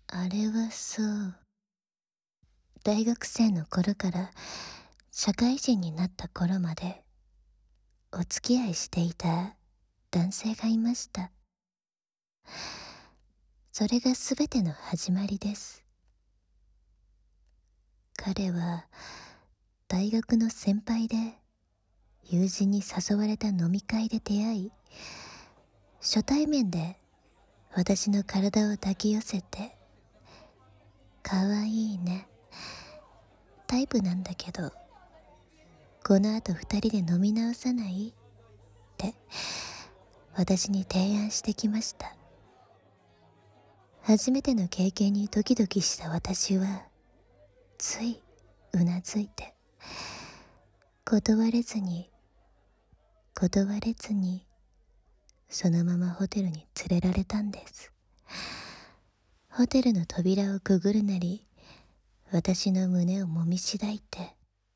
あれはそう。大学生の頃から社会人になった頃までお付き合いしていた男性がいました。それが全ての始まりです。彼は大学の先輩で、友人に誘われた飲み会で出会い、初対面で私の体を抱き寄せて、かわいいね、タイプなんだけどこの後二人で飲み直さない？って私に提案してきました。初めての経験にドキドキした私はついうなずいて、断れずにそのままホテルに連れられたんです。ホテルの扉をくぐるなり、私の胸をもみしだいて、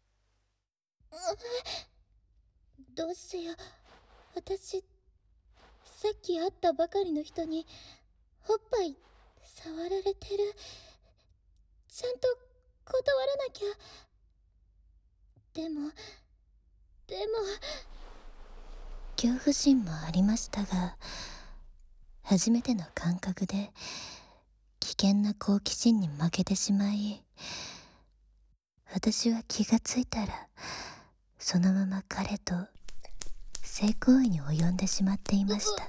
どうしよう。私、さっき会ったばかりの人におっぱい触られてる。ちゃんと断らなきゃ。でも恐怖心もありましたが、初めての感覚で危険な好奇心に負けてしまい、私は気がついたらそのまま彼と性行為に及んでしまっていました。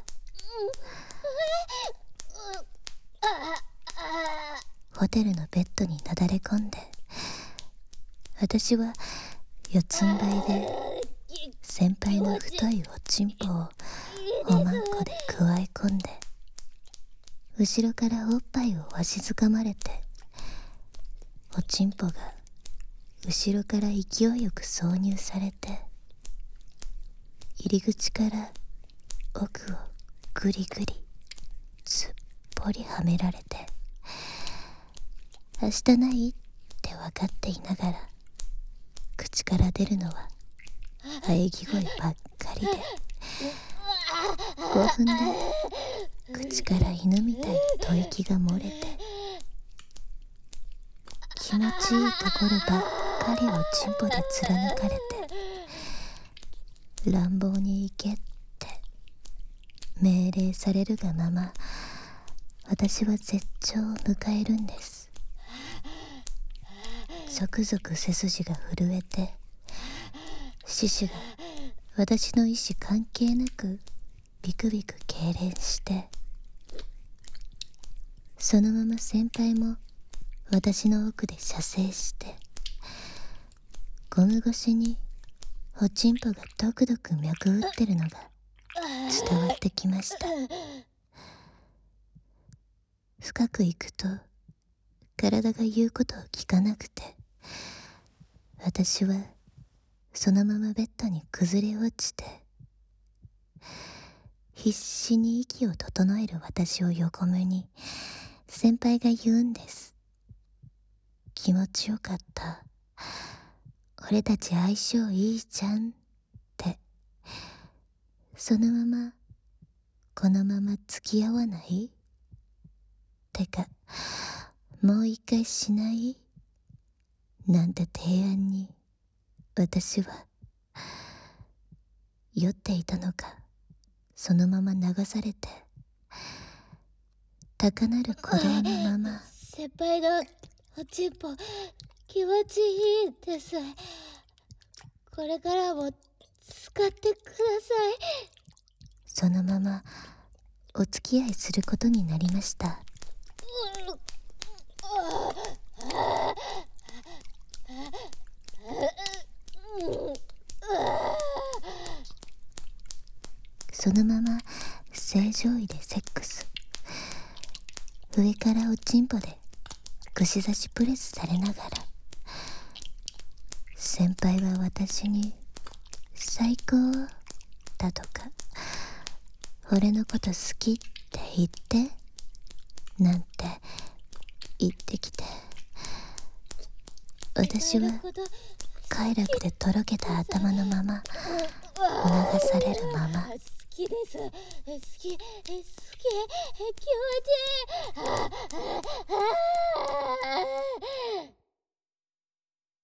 ホテルのベッドになだれ込んで、私は四つん這いで先輩の太いおちんぽをおまんこでくわえ込んで、後ろからおっぱいをわしづかまれて、おちんぽが後ろから勢いよく挿入されて、入り口から奥をぐりぐりすっぽりはめられて、はしたないって分かっていながら口から出るのは喘ぎ声ばっかりで、5分で口から犬みたいに吐息が漏れて、気持ちいいところばっかりをチンポで貫かれて、乱暴に行けって命令されるがまま、私は絶頂を迎えるんです。ゾクゾク背筋が震えて、四肢が私の意思関係なくビクビク痙攣して、そのまま先輩も私の奥で射精して、ゴム越しにおちんぽがドクドク脈打ってるのが伝わってきました。深くいくと体が言うことを聞かなくて、私はそのままベッドに崩れ落ちて、必死に息を整える私を横目に先輩が言うんです。気持ちよかった、俺たち相性いいじゃんって。そのままこのまま付き合わない？てかもう一回しない？なんて提案に私は酔っていたのか、そのまま流されて、高鳴る鼓動のまま。 先輩のおちんぽ気持ちいいです。これからも使ってください。 そのままお付き合いすることになりました。そのまま正常位でセックス。上からおちんぽで串刺しプレスされながら、先輩は私に最高だとか、俺のこと好きって言ってなんて言ってきて、私は快楽でとろけた頭のまま促されるまま、 好きです。好き気持ちいい。